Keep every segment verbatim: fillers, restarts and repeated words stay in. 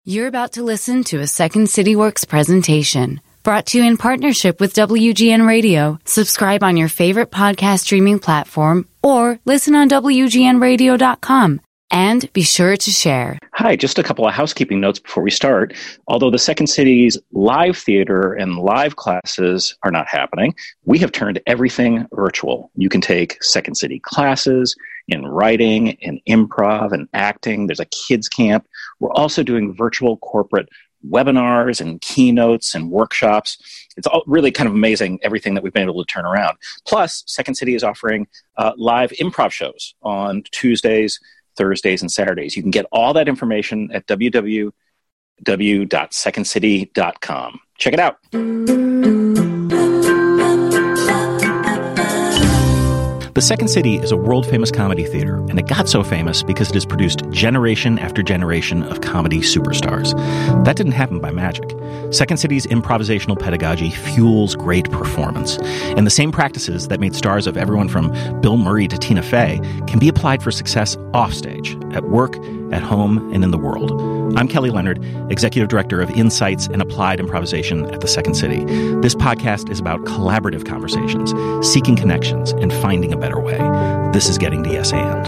You're about to listen to a Second City Works presentation brought to you in partnership with W G N Radio. Subscribe on your favorite podcast streaming platform or listen on W G N radio dot com. And be sure to share. Hi, just a couple of housekeeping notes before we start. Although the Second City's live theater and live classes are not happening, we have turned everything virtual. You can take Second City classes in writing, in improv, and acting. There's a kids camp. We're also doing virtual corporate webinars and keynotes and workshops. It's all really kind of amazing, everything that we've been able to turn around. Plus, Second City is offering uh, live improv shows on Tuesdays, Thursdays, and Saturdays. You can get all that information at w w w dot second city dot com. Check it out. The Second City is a world-famous comedy theater, and it got so famous because it has produced generation after generation of comedy superstars. That didn't happen by magic. Second City's improvisational pedagogy fuels great performance, and the same practices that made stars of everyone from Bill Murray to Tina Fey can be applied for success offstage, at work, at home, and in the world. I'm Kelly Leonard, Executive Director of Insights and Applied Improvisation at the Second City. This podcast is about collaborative conversations, seeking connections, and finding a better way. This is Getting to Yes And.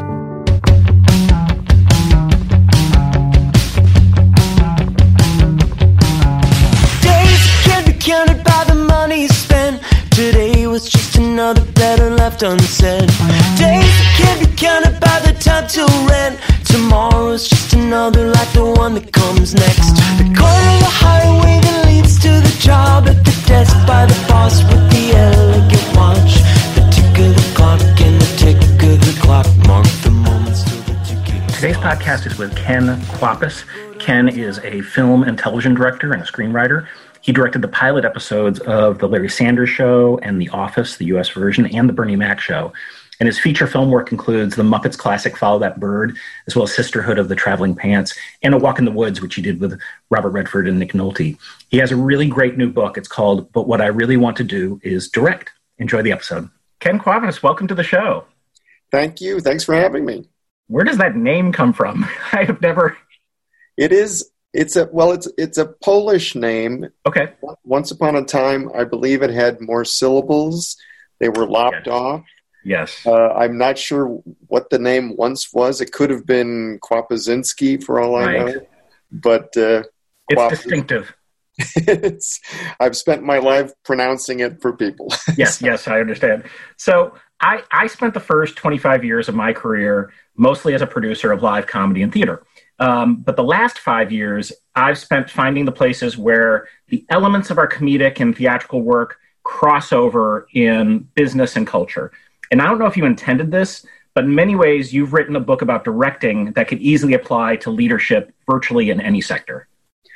Days can't be counted by the money spent. Today was just another letter left unsaid. Days can't be counted by the time to rent. Tomorrow's just another like the one that comes next. The corner of the highway that leads to the job, at the desk by the boss with the elegant watch. The tick of the clock and the tick of the clock mark the moments till the ticket. Today's podcast is with Ken Kwapis. Ken is a film and television director and a screenwriter. He directed the pilot episodes of The Larry Sanders Show and The Office, the U S version, and The Bernie Mac Show. And his feature film work includes the Muppets classic Follow That Bird, as well as Sisterhood of the Traveling Pants, and A Walk in the Woods, which he did with Robert Redford and Nick Nolte. He has a really great new book. It's called But What I Really Want to Do Is Direct. Enjoy the episode. Ken Kwapis, welcome to the show. Thank you. Thanks for having me. Where does that name come from? I have never... It is... It's a well. It's it's a Polish name. Okay. Once upon a time, I believe it had more syllables. They were lopped yes. off. Yes. Uh, I'm not sure what the name once was. It could have been Kwapazinski for all I right. know. But uh, it's Kwap- distinctive. it's, I've spent my life pronouncing it for people. yes. Yes, I understand. So I I spent the first twenty-five years of my career mostly as a producer of live comedy and theater. Um, but the last five years, I've spent finding the places where the elements of our comedic and theatrical work cross over in business and culture. And I don't know if you intended this, but in many ways, you've written a book about directing that could easily apply to leadership virtually in any sector.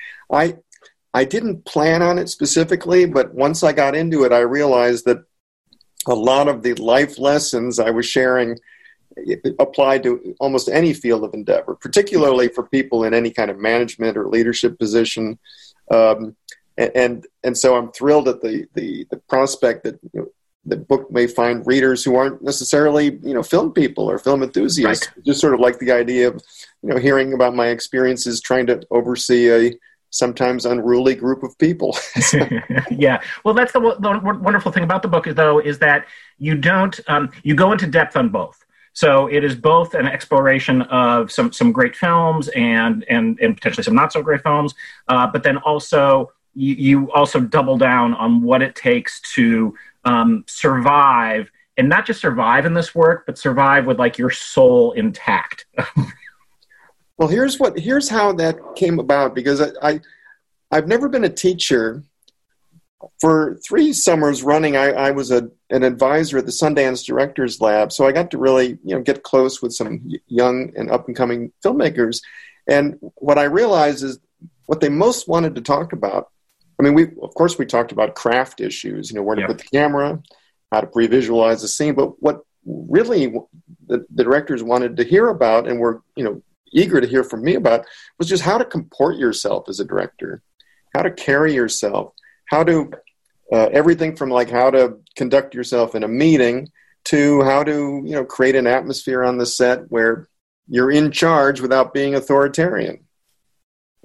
I I didn't plan on it specifically, but once I got into it, I realized that a lot of the life lessons I was sharing applied to almost any field of endeavor, particularly for people in any kind of management or leadership position. Um, and, and and so I'm thrilled at the the, the prospect that you know, the book may find readers who aren't necessarily you know film people or film enthusiasts. Right. Just sort of like the idea of you know hearing about my experiences trying to oversee a sometimes unruly group of people. Yeah. Well, that's the, the wonderful thing about the book, is though, is that you don't um, you go into depth on both. So it is both an exploration of some, some great films and, and, and potentially some not so great films, uh, but then also you, you also double down on what it takes to um, survive, and not just survive in this work, but survive with like your soul intact. Well, here's what here's how that came about, because I, I I've never been a teacher. For three summers running, I, I was a, an advisor at the Sundance Directors Lab, so I got to really, you know, get close with some young and up-and-coming filmmakers. And what I realized is what they most wanted to talk about. I mean, we of course we talked about craft issues, you know, where to yep. put the camera, how to pre-visualize the scene. But what really the, the directors wanted to hear about, and were, you know, eager to hear from me about, was just how to comport yourself as a director, how to carry yourself. How to, uh, everything from like how to conduct yourself in a meeting to how to, you know, create an atmosphere on the set where you're in charge without being authoritarian.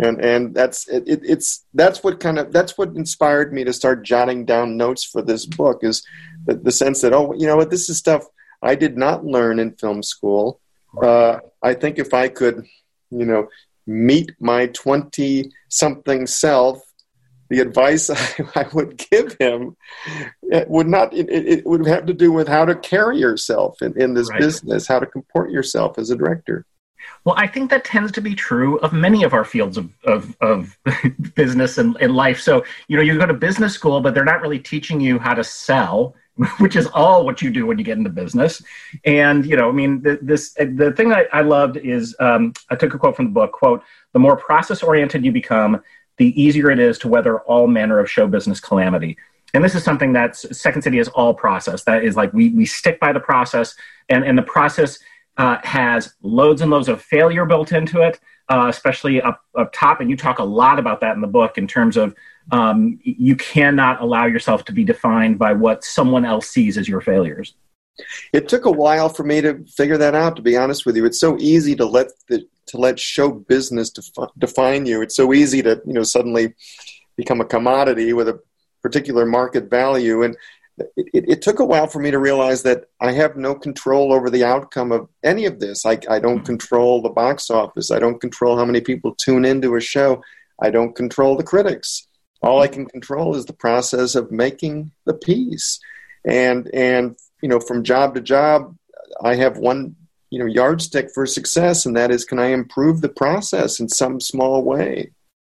And and that's it, it, it's that's what kind of that's what inspired me to start jotting down notes for this book, is the, the sense that, oh, you know what, this is stuff I did not learn in film school. Uh, I think if I could, you know, meet my twenty-something self, the advice I, I would give him it would not. It, it would have to do with how to carry yourself in, in this right. business, how to comport yourself as a director. Well, I think that tends to be true of many of our fields of, of, of business and, and life. So, you know, you go to business school, but they're not really teaching you how to sell, which is all what you do when you get into business. And, you know, I mean, the, this the thing that I loved is, um, I took a quote from the book, quote, "The more process-oriented you become, the easier it is to weather all manner of show business calamity." And this is something that's, Second City is all process. That is like, we we stick by the process, and, and the process uh, has loads and loads of failure built into it, uh, especially up, up top. And you talk a lot about that in the book in terms of um, you cannot allow yourself to be defined by what someone else sees as your failures. It took a while for me to figure that out, to be honest with you. It's so easy to let the, to let show business defi- define you. It's so easy to, you know, suddenly become a commodity with a particular market value. And it, it, it took a while for me to realize that I have no control over the outcome of any of this. I, I don't control the box office. I don't control how many people tune into a show. I don't control the critics. All I can control is the process of making the piece. And, and, you know, from job to job, I have one, you know, yardstick for success, and that is, can I improve the process in some small way?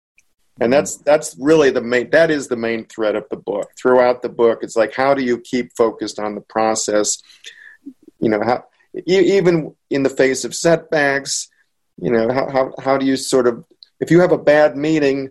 And that's that's really the main, that is the main thread of the book. Throughout the book, it's like, how do you keep focused on the process? You know, how, even in the face of setbacks, you know, how, how, how do you sort of, if you have a bad meeting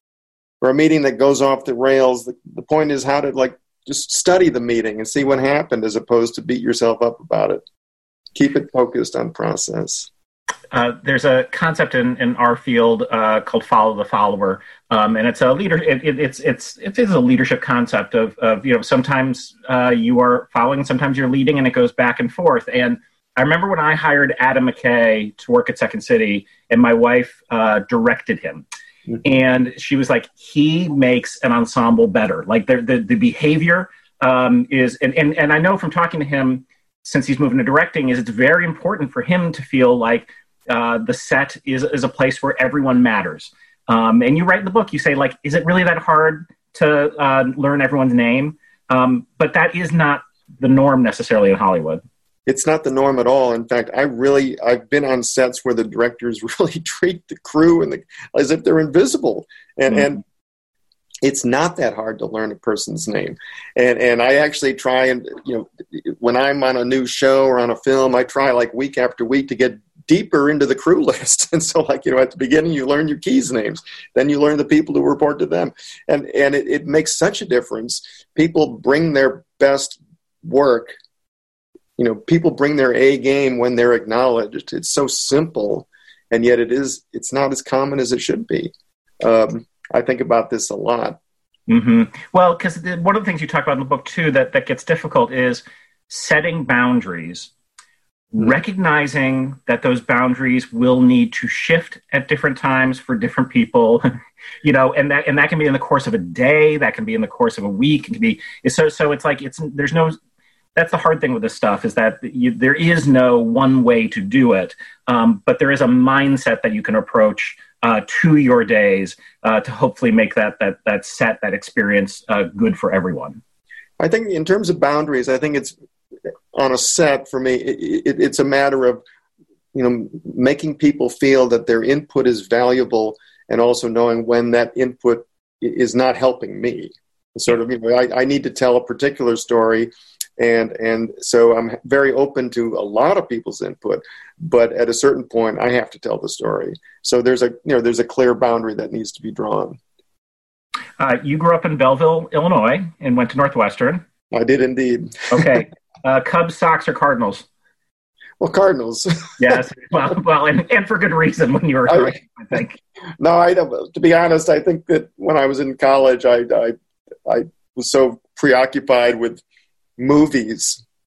or a meeting that goes off the rails, the, the point is how to, like, just study the meeting and see what happened, as opposed to beat yourself up about it. Keep it focused on process. Uh, there's a concept in, in our field uh, called follow the follower, um, and it's a leader. It, it, it's it's it is a leadership concept of of you know sometimes uh, you are following, sometimes you're leading, and it goes back and forth. And I remember when I hired Adam McKay to work at Second City, and my wife uh, directed him. Mm-hmm. And she was like, he makes an ensemble better. Like the the, the behavior um, is, and, and and I know from talking to him since he's moving to directing, is it's very important for him to feel like uh, the set is is a place where everyone matters. Um, and you write in the book, you say, like, is it really that hard to uh, learn everyone's name? Um, but that is not the norm necessarily in Hollywood. It's not the norm at all. In fact, I really, I've been on sets where the directors really treat the crew and the, as if they're invisible. And, mm-hmm. and it's not that hard to learn a person's name. And and I actually try and, you know, when I'm on a new show or on a film, I try like week after week to get deeper into the crew list. And so, like, you know, at the beginning, you learn your keys names. Then you learn the people who report to them. And, and it, it makes such a difference. People bring their best work. You know, people bring their A game when they're acknowledged. It's so simple, and yet it is, it's not as common as it should be. Um, I think about this a lot. Mm-hmm. Well, because one of the things you talk about in the book, too, that, that gets difficult is setting boundaries, mm-hmm. recognizing that those boundaries will need to shift at different times for different people, you know, and that and that can be in the course of a day, that can be in the course of a week, it can be, so, so it's like, it's there's no... That's the hard thing with this stuff, is that you, there is no one way to do it, um, but there is a mindset that you can approach uh, to your days uh, to hopefully make that that that set, that experience uh, good for everyone. I think in terms of boundaries, I think it's on a set for me, it, it, it's a matter of, you know, making people feel that their input is valuable, and also knowing when that input is not helping me. Sort of, you know, I, I need to tell a particular story. And and so I'm very open to a lot of people's input, but at a certain point, I have to tell the story. So there's a you know there's a clear boundary that needs to be drawn. Uh, you grew up in Belleville, Illinois, and went to Northwestern. I did indeed. Okay, uh, Cubs, Sox, or Cardinals? Well, Cardinals. Yes, well, well, and, and for good reason when you were growing up, I think. No, I to be honest, I think that when I was in college, I I, I was so preoccupied with movies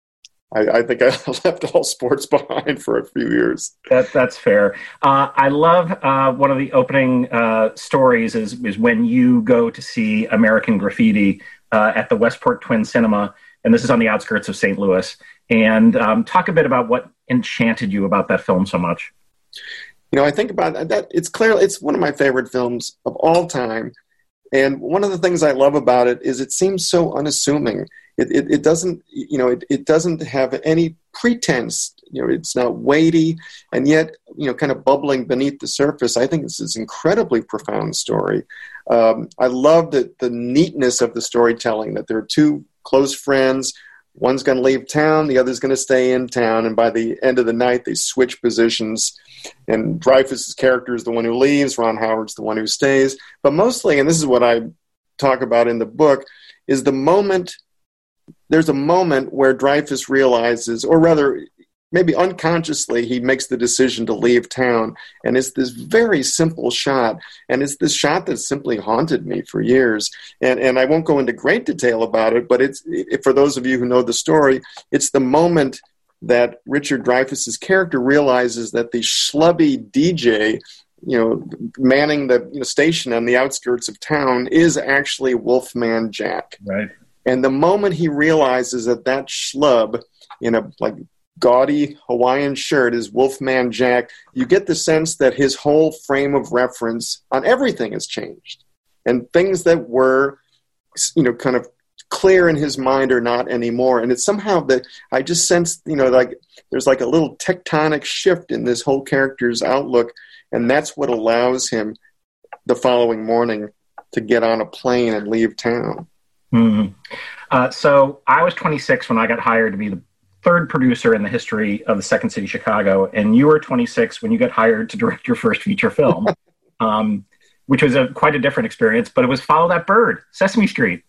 I, I think I left all sports behind for a few years. That, that's fair. Uh, I love uh, one of the opening uh, stories is, is when you go to see American Graffiti uh, at the Westport Twin Cinema, and this is on the outskirts of Saint Louis. And um, talk a bit about what enchanted you about that film so much. You know, I think about that. It's clear it's one of my favorite films of all time. And one of the things I love about it is it seems so unassuming. It, it, it doesn't, you know, it, it doesn't have any pretense. You know, it's not weighty, and yet, you know, kind of bubbling beneath the surface. I think this is an incredibly profound story. Um, I love the the neatness of the storytelling. That there are two close friends. One's going to leave town, the other's going to stay in town, and by the end of the night, they switch positions. And Dreyfuss's character is the one who leaves, Ron Howard's the one who stays. But mostly, and this is what I talk about in the book, is the moment, there's a moment where Dreyfuss realizes, or rather, maybe unconsciously, he makes the decision to leave town. And it's this very simple shot. And it's this shot that simply haunted me for years. And and I won't go into great detail about it, but it's it, for those of you who know the story, it's the moment that Richard Dreyfuss's character realizes that the schlubby D J, you know, manning the you know, station on the outskirts of town is actually Wolfman Jack. Right. And the moment he realizes that that schlub in a like gaudy Hawaiian shirt is Wolfman Jack, you get the sense that his whole frame of reference on everything has changed. And things that were, you know, kind of clear in his mind are not anymore. And it's somehow that I just sense, you know, like there's like a little tectonic shift in this whole character's outlook. And that's what allows him the following morning to get on a plane and leave town. Mm-hmm. Uh, so I was twenty-six when I got hired to be the third producer in the history of the Second City Chicago, and you were twenty-six when you got hired to direct your first feature film, um, which was a quite a different experience, but it was Follow That Bird, Sesame Street.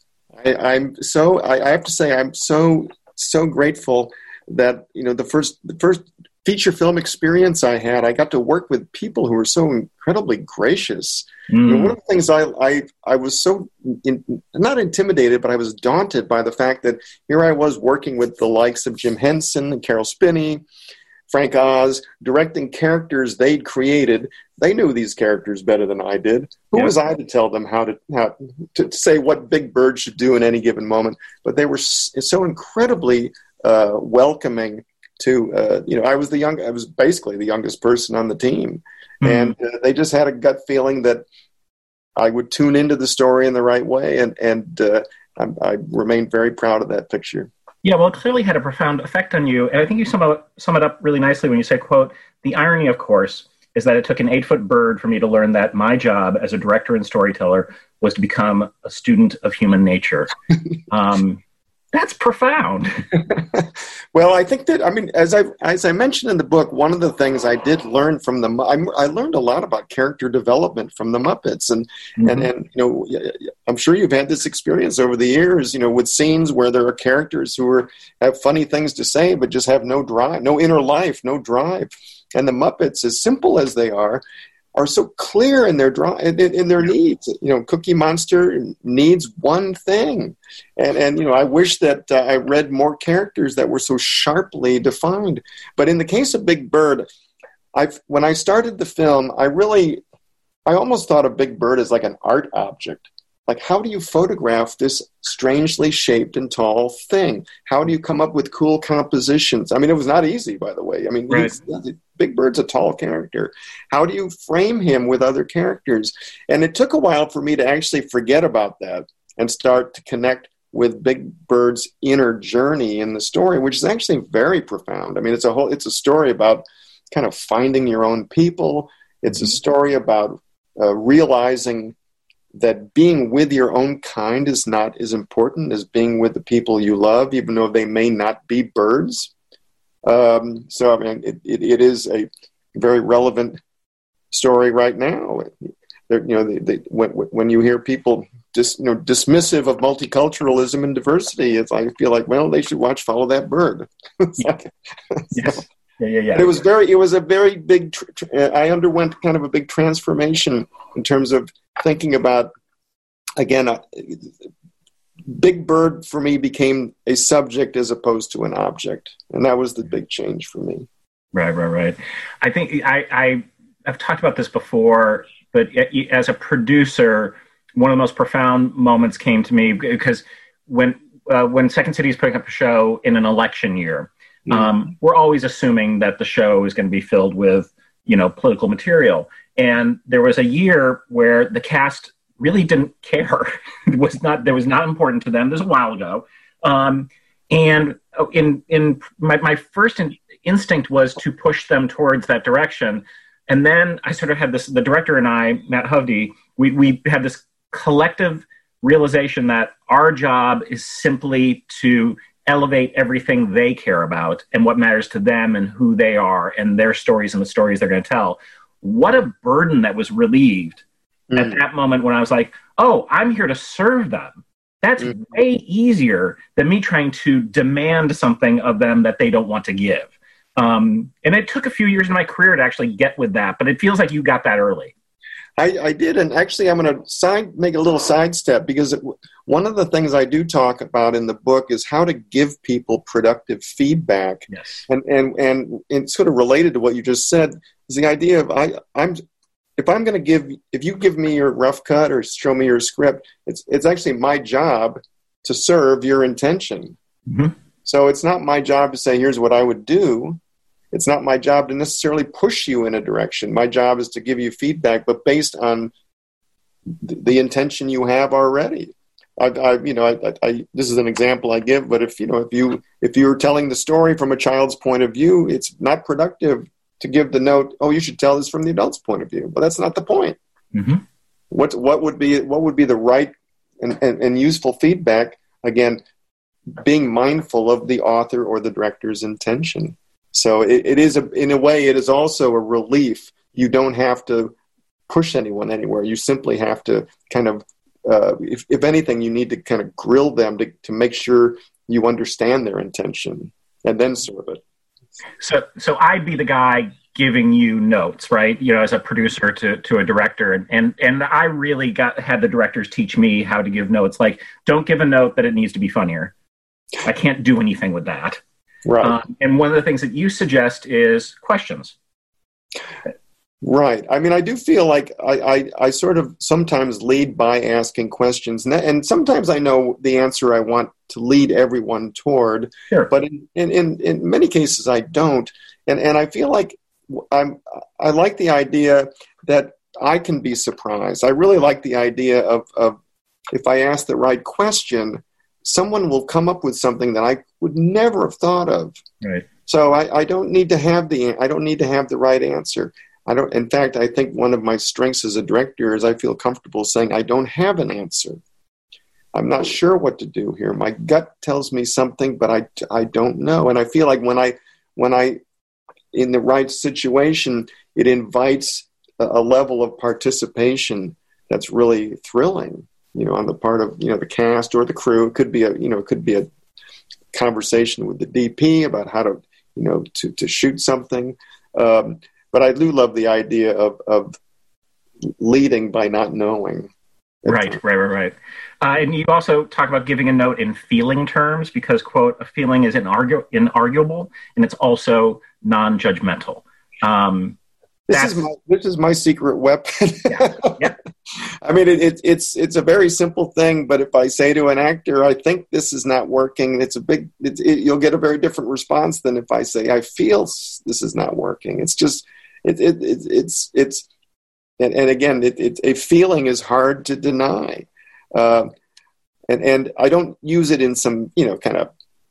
I, I'm so, I, I have to say, I'm so, so grateful that, you know, the first, the first feature film experience I had, I got to work with people who were so incredibly gracious. Mm. You know, one of the things I, I, I was so, in, not intimidated, but I was daunted by the fact that here I was working with the likes of Jim Henson and Carol Spinney, Frank Oz, directing characters they'd created. They knew these characters better than I did. Who yeah. was I to tell them how to, how to say what Big Bird should do in any given moment? But they were so incredibly uh, welcoming to, uh, you know, I was the young, I was basically the youngest person on the team. Mm-hmm. And uh, they just had a gut feeling that I would tune into the story in the right way. And, and uh, I, I remain very proud of that picture. Yeah, well, it clearly had a profound effect on you. And I think you sum it, sum it up really nicely when you say, quote, "The irony, of course, is that it took an eight-foot bird for me to learn that my job as a director and storyteller was to become a student of human nature." Um, that's profound. Well, I think that, I mean, as I as I mentioned in the book, one of the things I did learn from the, I, I learned a lot about character development from the Muppets. And, mm-hmm. and, and, you know, I'm sure you've had this experience over the years, you know, with scenes where there are characters who are, have funny things to say, but just have no drive, no inner life, no drive. And the Muppets, as simple as they are, are so clear in their draw in, in their needs. You know, Cookie Monster needs one thing, and and you know, I wish that uh, I read more characters that were so sharply defined. But in the case of Big Bird, I when I started the film, I really, I almost thought of Big Bird as like an art object. Like, how do you photograph this strangely shaped and tall thing? How do you come up with cool compositions? I mean, it was not easy, by the way. I mean, right. Big Bird's a tall character. How do you frame him with other characters? And it took a while for me to actually forget about that and start to connect with Big Bird's inner journey in the story, which is actually very profound. I mean, it's a whole, it's a story about kind of finding your own people. It's mm-hmm. a story about uh, realizing that being with your own kind is not as important as being with the people you love, even though they may not be birds. Um, so, I mean, it, it, it is a very relevant story right now. They're, you know, they, they, when, when you hear people dis, you know, dismissive of multiculturalism and diversity, it's I feel like, well, they should watch Follow That Bird. like, yes. so, yeah, yeah, yeah. It was very, it was a very big, tr- tr- I underwent kind of a big transformation in terms of thinking about, again, uh, Big Bird for me became a subject as opposed to an object. And that was the big change for me. Right, right, right. I think I, I, I've talked about this before, but as a producer, one of the most profound moments came to me because when uh, when Second City is putting up a show in an election year, mm-hmm. um, we're always assuming that the show is going to be filled with, you know, political material. And there was a year where the cast really didn't care. It was not, that was not important to them. This was a while ago. Um, and in in my, my first in, instinct was to push them towards that direction. And then I sort of had this, the director and I, Matt Hovde, we, we had this collective realization that our job is simply to elevate everything they care about and what matters to them and who they are and their stories and the stories they're going to tell. What a burden that was relieved mm. at that moment when I was like, oh, I'm here to serve them. That's mm. way easier than me trying to demand something of them that they don't want to give. Um, and it took a few years in my career to actually get with that, but it feels like you got that early. I, I did, and actually I'm going to side, make a little sidestep because it, one of the things I do talk about in the book is how to give people productive feedback. Yes. And and and it's sort of related to what you just said is the idea of I I'm if I'm going to give if you give me your rough cut or show me your script, it's it's actually my job to serve your intention. Mm-hmm. So it's not my job to say here's what I would do. It's not my job to necessarily push you in a direction. My job is to give you feedback, but based on th- the intention you have already. I, I you know, I, I, this is an example I give, but if you know, if you if you're telling the story from a child's point of view, it's not productive to give the note. Oh, you should tell this from the adult's point of view. But that's not the point. Mm-hmm. What what would be what would be the right and, and, and useful feedback? Again, being mindful of the author or the director's intention. So it, it is, a, in a way, it is also a relief. You don't have to push anyone anywhere. You simply have to kind of, uh, if, if anything, you need to kind of grill them to, to make sure you understand their intention and then serve it. So, so I'd be the guy giving you notes, right? You know, as a producer to, to a director. And, and, and I really got, had the directors teach me how to give notes. Like, don't give a note that it needs to be funnier. I can't do anything with that. Right. Um, and one of the things that you suggest is questions. Right. I mean, I do feel like I, I, I sort of sometimes lead by asking questions. And, and sometimes I know the answer I want to lead everyone toward. Sure. But in, in, in, in many cases, I don't. And, and I feel like I'm, I like the idea that I can be surprised. I really like the idea of, of if I ask the right question, someone will come up with something that I would never have thought of. Right. So I, I don't need to have the I don't need to have the right answer. I don't. In fact, I think one of my strengths as a director is I feel comfortable saying I don't have an answer. I'm not sure what to do here. My gut tells me something, but I, I don't know. And I feel like when I when I in the right situation, it invites a, a level of participation that's really thrilling. You know, on the part of, you know, the cast or the crew. It could be a, you know, it could be a conversation with the D P about how to, you know, to, to shoot something. Um, but I do love the idea of, of leading by not knowing. Right, right, right, right. Uh, and you also talk about giving a note in feeling terms because, quote, a feeling is inargu- inarguable and it's also non-judgmental. Um, This is my this is my secret weapon. Yeah. Yeah. I mean, it, it, it's it's a very simple thing, but if I say to an actor, "I think this is not working," it's a big. It, it, you'll get a very different response than if I say, "I feel this is not working." It's just it, it, it it's it's and, and again, it, it, a feeling is hard to deny, uh, and and I don't use it in some you know kind of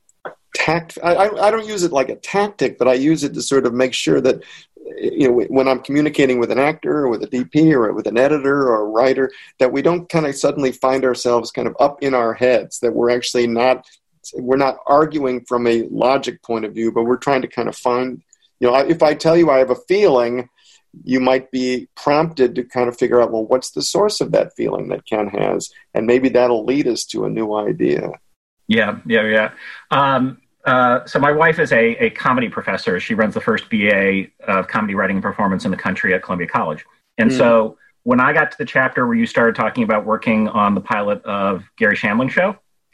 tact. I I don't use it like a tactic, but I use it to sort of make sure that. You know, when I'm communicating with an actor or with a D P or with an editor or a writer, that we don't kind of suddenly find ourselves kind of up in our heads, that we're actually not, we're not arguing from a logic point of view, but we're trying to kind of find, you know, if I tell you I have a feeling, you might be prompted to kind of figure out, well, what's the source of that feeling that Ken has? And maybe that'll lead us to a new idea. Yeah, yeah, yeah. Um, Uh, so my wife is a, a comedy professor. She runs the first B A of comedy writing and performance in the country at Columbia College. And mm. so when I got to the chapter where you started talking about working on the pilot of Gary Shamling's show,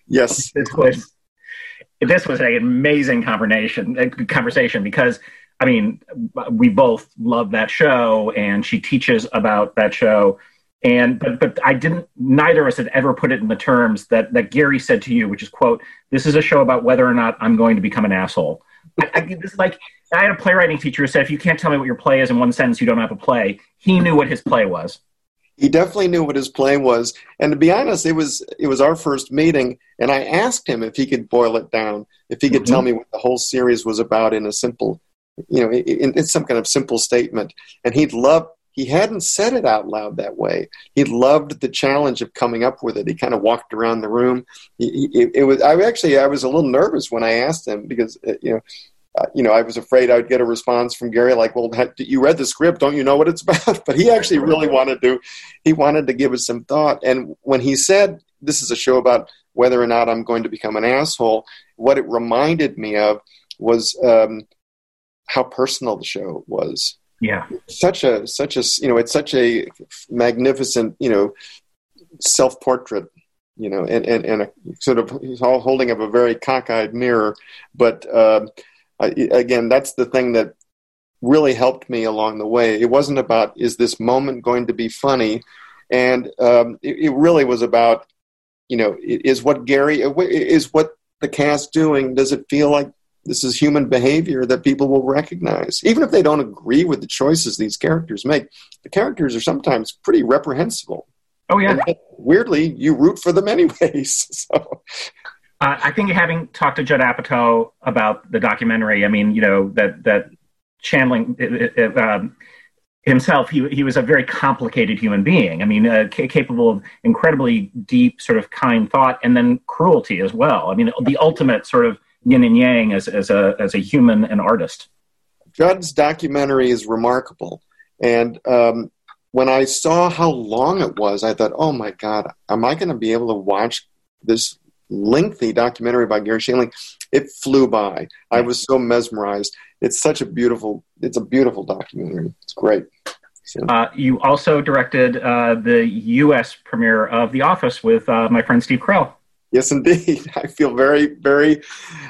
Yes. This was this was an amazing conversation conversation because I mean we both love that show, and she teaches about that show, and but but I didn't. Neither of us had ever put it in the terms that that Gary said to you, which is, quote, "This is a show about whether or not I'm going to become an asshole." I, I, this is like I had a playwriting teacher who said, "If you can't tell me what your play is in one sentence, you don't have a play." He knew what his play was. He definitely knew what his play was. And to be honest, it was it was our first meeting, and I asked him if he could boil it down, if he could mm-hmm. tell me what the whole series was about in a simple, you know, in, in some kind of simple statement. And he'd love, he hadn't said it out loud that way. He loved the challenge of coming up with it. He kind of walked around the room. He, he, it was, I actually, I was a little nervous when I asked him because, you know, Uh, you know, I was afraid I would get a response from Gary like, well, you read the script, don't you know what it's about? But he actually really wanted to, he wanted to give it some thought. And when he said, this is a show about whether or not I'm going to become an asshole, what it reminded me of was um, how personal the show was. Yeah. Such a, such a, you know, it's such a magnificent, you know, self-portrait, you know, and, and, and a sort of, he's all holding up a very cockeyed mirror, but, uh, I, again, that's the thing that really helped me along the way. It wasn't about, is this moment going to be funny? And um, it, it really was about, you know, is what Gary, is what the cast doing, does it feel like this is human behavior that people will recognize? Even if they don't agree with the choices these characters make, the characters are sometimes pretty reprehensible. Oh, yeah. And weirdly, you root for them anyways. So... Uh, I think having talked to Judd Apatow about the documentary, I mean, you know, that that Shandling uh, um, himself, he he was a very complicated human being. I mean, uh, c- capable of incredibly deep, sort of kind thought, and then cruelty as well. I mean, the ultimate sort of yin and yang as as a as a human and artist. Judd's documentary is remarkable, and um, when I saw how long it was, I thought, "Oh my God, am I going to be able to watch this lengthy documentary by Gary Shandling?" It flew by. I was so mesmerized. It's such a beautiful, it's a beautiful documentary. It's great. So. Uh, you also directed uh, the U S premiere of The Office with uh, my friend Steve Carell. Yes, indeed. I feel very, very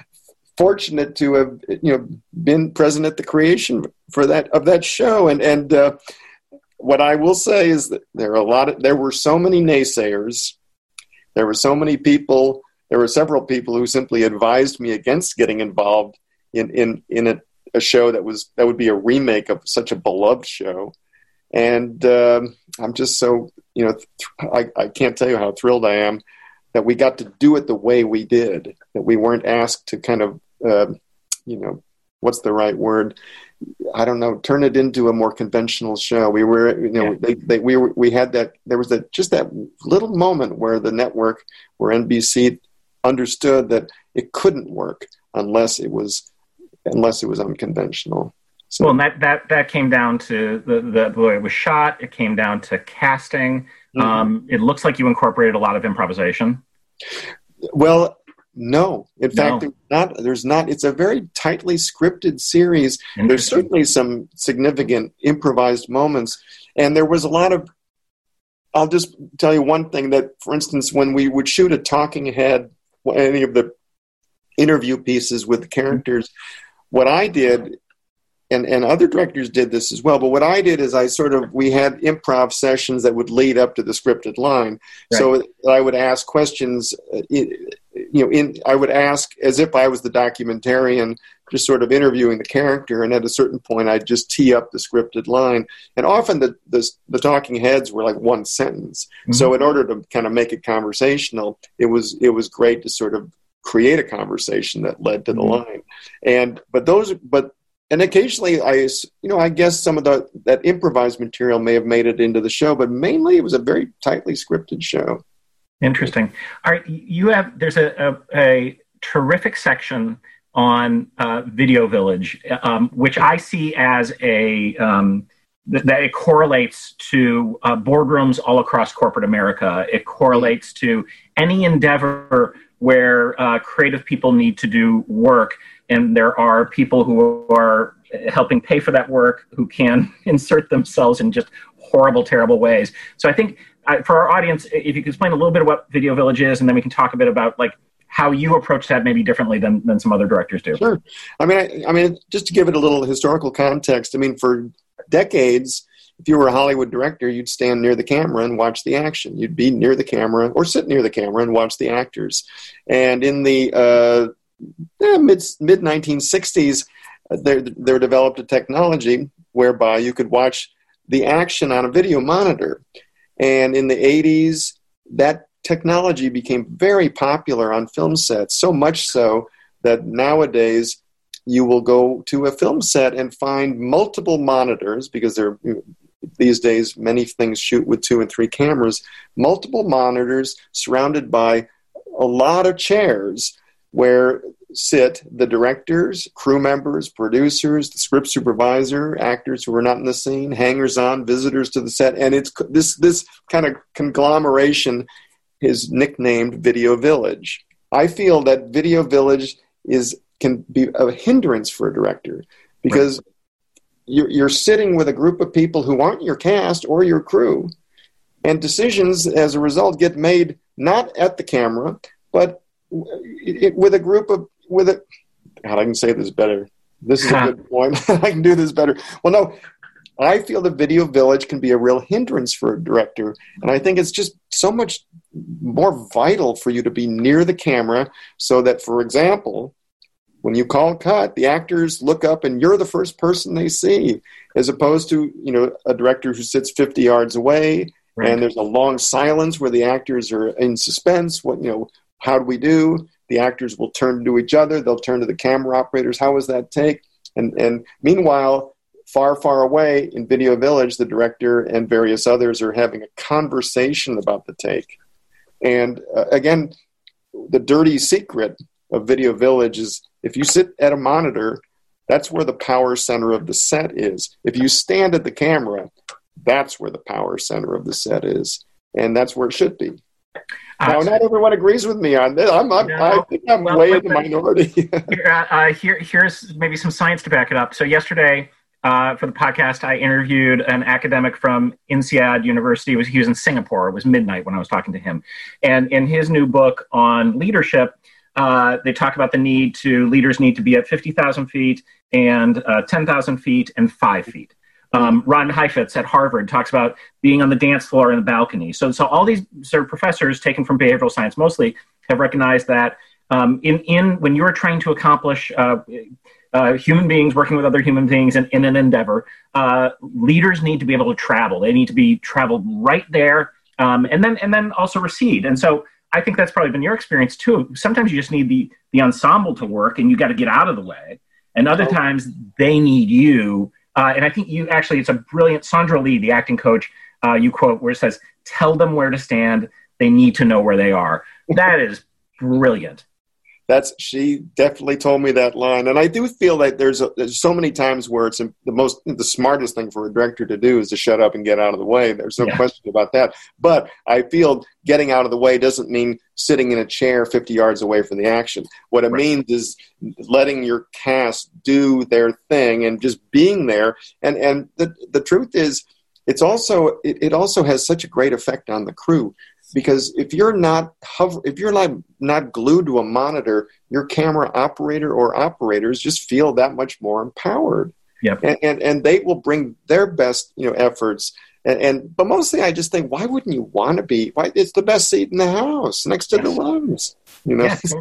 fortunate to have, you know, been present at the creation for that of that show. And and uh, what I will say is that there are a lot of, there were so many naysayers. There were so many people. There were several people who simply advised me against getting involved in in in a, a show that was that would be a remake of such a beloved show, and um, I'm just so you know th- I, I can't tell you how thrilled I am that we got to do it the way we did. That we weren't asked to kind of uh, you know what's the right word? I don't know. Turn it into a more conventional show. We were you know yeah. they, they, we were, we had that there was that just that little moment where the network where N B C understood that it couldn't work unless it was unless it was unconventional. So, well, and that, that, that came down to the, the, the way it was shot. It came down to casting. Mm-hmm. Um, it looks like you incorporated a lot of improvisation. Well, no. In no. fact, there's not, there's not. It's a very tightly scripted series. There's certainly some significant improvised moments. And there was a lot of, I'll just tell you one thing that, for instance, when we would shoot a talking head, any of the interview pieces with the characters, what I did, and, and other directors did this as well, but what I did is I sort of, we had improv sessions that would lead up to the scripted line. Right. So I would ask questions, you know, in, I would ask as if I was the documentarian, just sort of interviewing the character, and at a certain point I'd just tee up the scripted line. And often the the, the talking heads were like one sentence. Mm-hmm. So in order to kind of make it conversational, it was it was great to sort of create a conversation that led to the mm-hmm. line. And but those but and occasionally I you know I guess some of the that improvised material may have made it into the show, but mainly it was a very tightly scripted show. Interesting. All right, you have there's a a, a terrific section on uh, Video Village, um, which I see as a um, th- that it correlates to uh, boardrooms all across corporate America. It correlates to any endeavor where uh, creative people need to do work, and there are people who are helping pay for that work who can insert themselves in just horrible, terrible ways. So I think uh, for our audience, if you could explain a little bit of what Video Village is, and then we can talk a bit about like how you approach that maybe differently than, than some other directors do. Sure. I mean, I, I mean, just to give it a little historical context, I mean, for decades, if you were a Hollywood director, you'd stand near the camera and watch the action. You'd be near the camera or sit near the camera and watch the actors. And in the uh, eh, mid mid nineteen sixties, there there developed a technology whereby you could watch the action on a video monitor. And in the eighties, that technology became very popular on film sets, so much so that nowadays you will go to a film set and find multiple monitors, because there these days many things shoot with two and three cameras, multiple monitors surrounded by a lot of chairs where sit the directors, crew members, producers, the script supervisor, actors who are not in the scene, hangers-on, visitors to the set, and it's this this kind of conglomeration is nicknamed Video Village. I feel that Video Village is can be a hindrance for a director, because right. you're, you're sitting with a group of people who aren't your cast or your crew, and decisions as a result get made not at the camera, but it, it, with a group of with a. God, I can say this better. This is a good point. I can do this better. Well, no. I feel the Video Village can be a real hindrance for a director, and I think it's just so much more vital for you to be near the camera, so that, for example, when you call cut, the actors look up and you're the first person they see, as opposed to, you know, a director who sits fifty yards away, right. and there's a long silence where the actors are in suspense. What, you know, how do we do? The actors will turn to each other. They'll turn to the camera operators. How was that take? And and meanwhile, far, far away in Video Village, the director and various others are having a conversation about the take. And uh, again, the dirty secret of Video Village is if you sit at a monitor, that's where the power center of the set is. If you stand at the camera, that's where the power center of the set is. And that's where it should be. Now, not everyone agrees with me on this. I'm, I'm, no, I think I'm well, way in the minority. here, uh, here, here's maybe some science to back it up. So yesterday, Uh, for the podcast, I interviewed an academic from INSEAD University. It was, he was in Singapore. It was midnight when I was talking to him. And in his new book on leadership, uh, they talk about the need to, leaders need to be at fifty thousand feet and uh, ten thousand feet and five feet. Um, Ron Heifetz at Harvard talks about being on the dance floor and the balcony. So, so all these sort of professors taken from behavioral science mostly have recognized that um, in, in when you're trying to accomplish uh, Uh, human beings working with other human beings in, in an endeavor, uh, leaders need to be able to travel. They need to be traveled right there, um, and then and then also recede. And so I think that's probably been your experience too. Sometimes you just need the the ensemble to work, and you got to get out of the way. And other oh. times they need you. Uh, and I think you actually, it's a brilliant, Sandra Lee, the acting coach, uh, you quote where it says, "Tell them where to stand. They need to know where they are." That is brilliant. That's she definitely told me that line, and I do feel that there's, a, there's so many times where it's the most the smartest thing for a director to do is to shut up and get out of the way. There's no yeah. question about that. But I feel getting out of the way doesn't mean sitting in a chair fifty yards away from the action. What it right. means is letting your cast do their thing and just being there. And and the the truth is, it's also it, it also has such a great effect on the crew. Because if you're not hover, if you're not not glued to a monitor, your camera operator or operators just feel that much more empowered. Yep. And, and and they will bring their best, you know, efforts. And, and but mostly, I just think, why wouldn't you want to be? Why it's the best seat in the house, next to yes. the lungs. You know. Yes.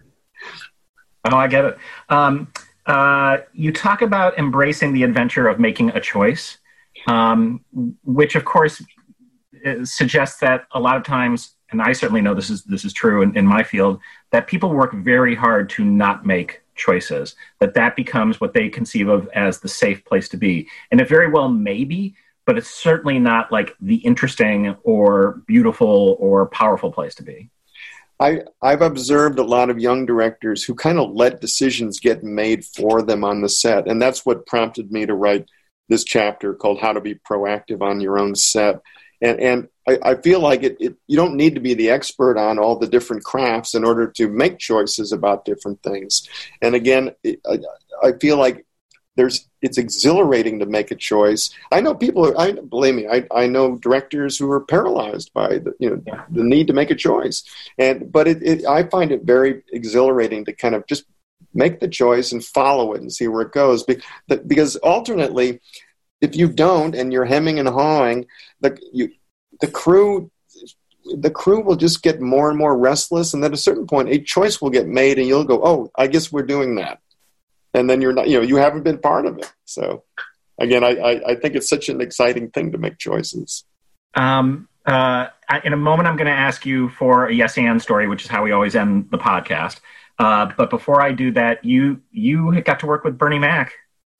Oh, I get it. Um, uh, you talk about embracing the adventure of making a choice, um, which, of course, suggests that a lot of times, and I certainly know this is this is true in, in my field, that people work very hard to not make choices, that that becomes what they conceive of as the safe place to be. And it very well may be, but it's certainly not like the interesting or beautiful or powerful place to be. I, I've observed a lot of young directors who kind of let decisions get made for them on the set. And that's what prompted me to write this chapter called How to Be Proactive on Your Own Set. And and I, I feel like it, it. You don't need to be the expert on all the different crafts in order to make choices about different things. And again, it, I, I feel like there's it's exhilarating to make a choice. I know people. I believe me. I, I know directors who are paralyzed by the you know Yeah. the need to make a choice. And but it, it I find it very exhilarating to kind of just make the choice and follow it and see where it goes. Because alternately, if you don't and you're hemming and hawing, the you, the crew. the crew will just get more and more restless, and at a certain point a choice will get made and you'll go, oh, I guess we're doing that. And then you're not, you know, you haven't been part of it. So again, I, I, I think it's such an exciting thing to make choices. Um, uh, I, in a moment, I'm going to ask you for a yes and story, which is how we always end the podcast. Uh, but before I do that, you, you got to work with Bernie Mac.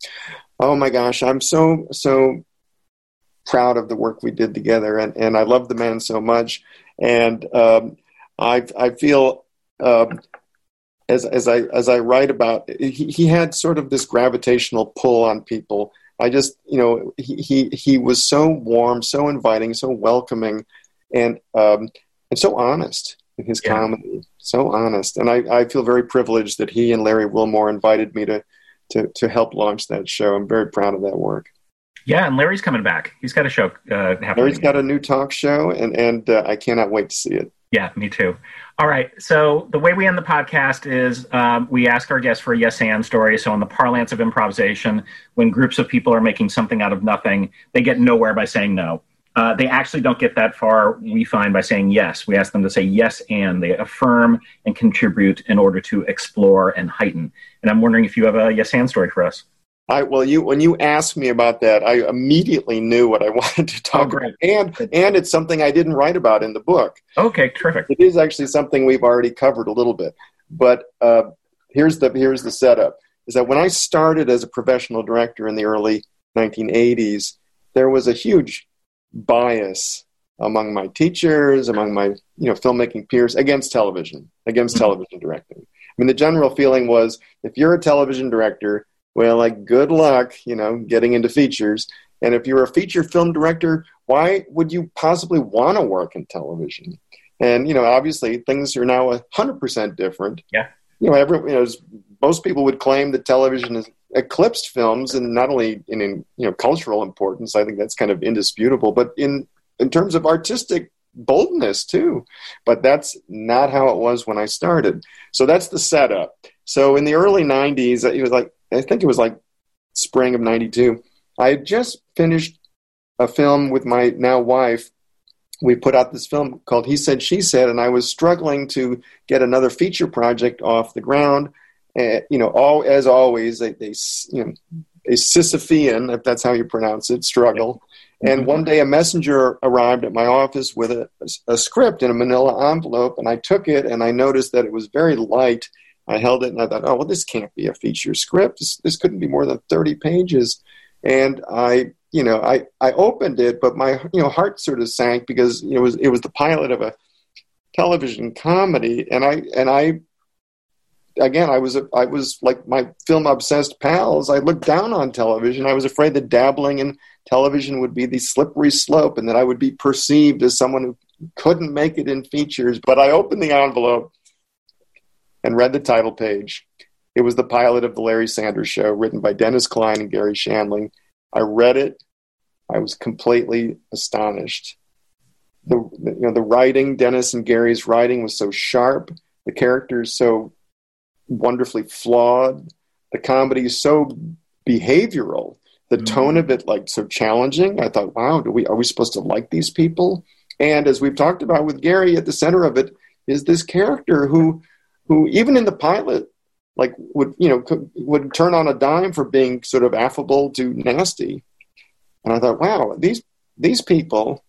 Oh my gosh. I'm so, so proud of the work we did together. And, and I love the man so much. And um, I, I feel, um, As, as I as I write about, he, he had sort of this gravitational pull on people. I just, you know, he he, he was so warm, so inviting, so welcoming, and um, and so honest in his Yeah. comedy. So honest, and I, I feel very privileged that he and Larry Wilmore invited me to, to to help launch that show. I'm very proud of that work. Yeah, and Larry's coming back. He's got a show uh, happening. Larry's got a new talk show, and and uh, I cannot wait to see it. Yeah, me too. All right. So the way we end the podcast is um, we ask our guests for a yes and story. So in the parlance of improvisation, when groups of people are making something out of nothing, they get nowhere by saying no. Uh, they actually don't get that far, we find, by saying yes. We ask them to say yes and. They affirm and contribute in order to explore and heighten. And I'm wondering if you have a yes and story for us. I, well, you when you asked me about that, I immediately knew what I wanted to talk Oh, great. about, and and it's something I didn't write about in the book. Okay, terrific. It is actually something we've already covered a little bit, but uh, here's the here's the setup: is that when I started as a professional director in the early nineteen eighties, there was a huge bias among my teachers, among my you know filmmaking peers against television, against Mm-hmm. television directing. I mean, the general feeling was if you're a television director, well, like, good luck, you know, getting into features. And if you're a feature film director, why would you possibly want to work in television? And, you know, obviously things are now one hundred percent different. Yeah. You know, every, you know, most people would claim that television has eclipsed films, and not only in, in, you know, cultural importance, I think that's kind of indisputable, but in, in terms of artistic boldness too. But that's not how it was when I started. So that's the setup. So in the early nineties, it was like, I think it was like spring of ninety-two. I had just finished a film with my now wife. We put out this film called He Said, She Said, and I was struggling to get another feature project off the ground. Uh, you know, all as always, they, they you know, a Sisyphean, if that's how you pronounce it, struggle. And one day a messenger arrived at my office with a, a script in a manila envelope, and I took it, and I noticed that it was very light. I held it and I thought, oh, well, this can't be a feature script. This, this couldn't be more than thirty pages. And I, you know, I, I opened it, but my, you know, heart sort of sank because you know, it was, it was the pilot of a television comedy. And I, and I, again, I was, I was like my film obsessed pals. I looked down on television. I was afraid that dabbling in television would be the slippery slope and that I would be perceived as someone who couldn't make it in features. But I opened the envelope and read the title page. It was the pilot of The Larry Sanders Show, written by Dennis Klein and Gary Shandling. I read it. I was completely astonished. The, you know, the writing, Dennis and Gary's writing was so sharp. The characters so wonderfully flawed. The comedy is so behavioral. The mm-hmm. tone of it, like, so challenging. I thought, wow, do we are we supposed to like these people? And as we've talked about with Gary, at the center of it is this character who who even in the pilot, like would, you know, could, would turn on a dime for being sort of affable to nasty. And I thought, wow, these, these people,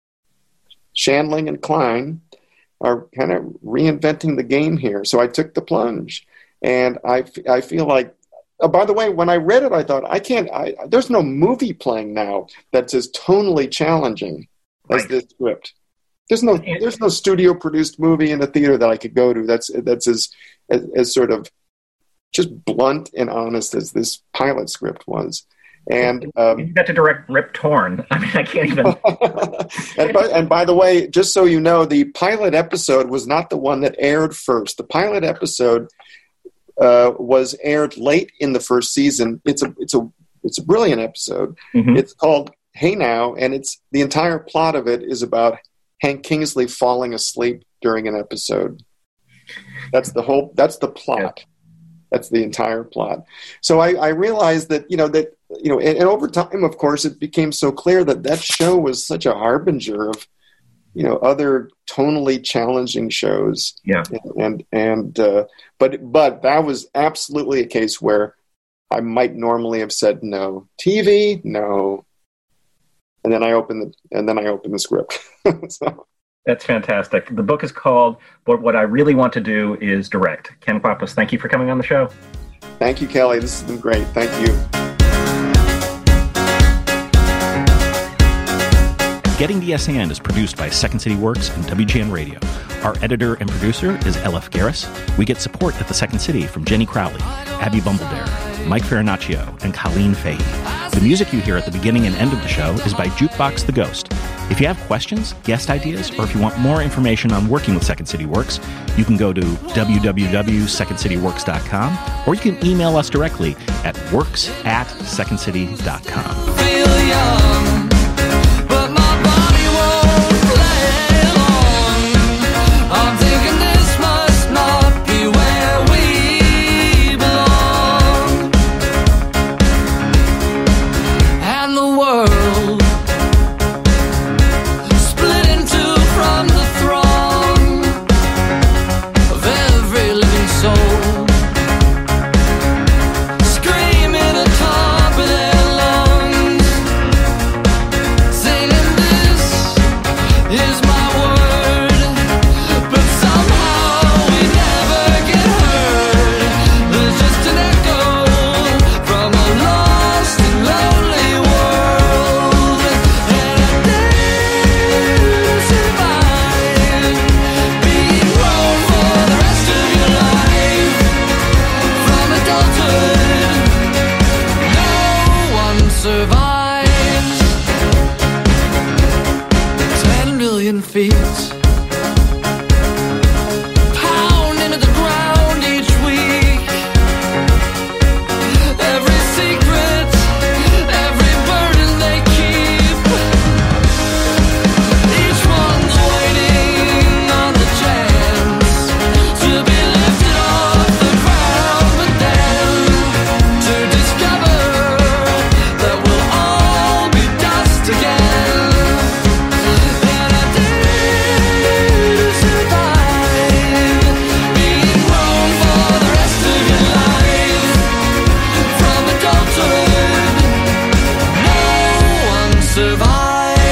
Shandling and Klein, are kind of reinventing the game here. So I took the plunge, and I, I feel like, oh, by the way, when I read it, I thought, I can't, I, there's no movie playing now that's as tonally challenging as right. this script. There's no there's no studio produced movie in the theater that I could go to that's that's as, as as sort of just blunt and honest as this pilot script was. And um, you got to direct Rip Torn. I mean, I can't even. and, by, and by the way, just so you know, the pilot episode was not the one that aired first. The pilot episode uh, was aired late in the first season. It's a it's a it's a brilliant episode. Mm-hmm. It's called Hey Now, and it's the entire plot of it is about Hank Kingsley falling asleep during an episode. That's the whole. That's the plot. Yeah. That's the entire plot. So I, I realized that you know that you know, and, and over time, of course, it became so clear that that show was such a harbinger of you know other tonally challenging shows. Yeah. And and, and uh, but but that was absolutely a case where I might normally have said no. T V, no. And then I opened the and then I opened the script. So. That's fantastic. The book is called But What I Really Want to Do Is Direct. Ken Kwapis, thank you for coming on the show. Thank you, Kelly. This has been great. Thank you. Getting the S A N is produced by Second City Works and W G N Radio. Our editor and producer is L F Garris. We get support at the Second City from Jenny Crowley, Abby Bumbledare, Mike Farinaccio, and Colleen Fahey. The music you hear at the beginning and end of the show is by Jukebox the Ghost. If you have questions, guest ideas, or if you want more information on working with Second City Works, you can go to w w w dot second city works dot com, or you can email us directly at works at second city dot com. Feel young, but my body won't play along. I'm thinking this must not be where we belong. And the world split in two from the throng of every living soul, screaming atop of their lungs, singing this is my word, but somehow we never get heard. There's just an echo from a lost and lonely world, and I dare to survive being grown for the rest of your life. From adulthood, no one survives. Ten million feet pound into the ground each week. Every secret, every burden they keep. Each one's waiting on the chance to be lifted off the ground, but then to discover that we'll all be dust again. And I dare to survive being grown for the rest of your life. From adulthood, no one survives.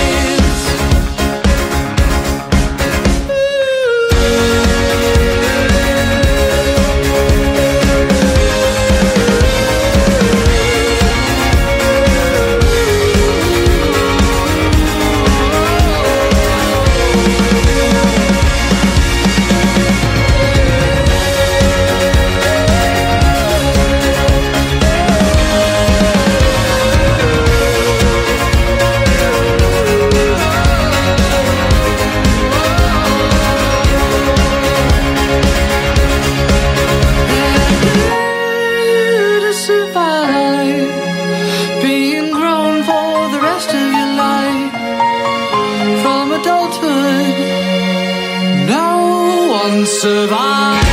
To survive being grown for the rest of your life. From adulthood, no one survives.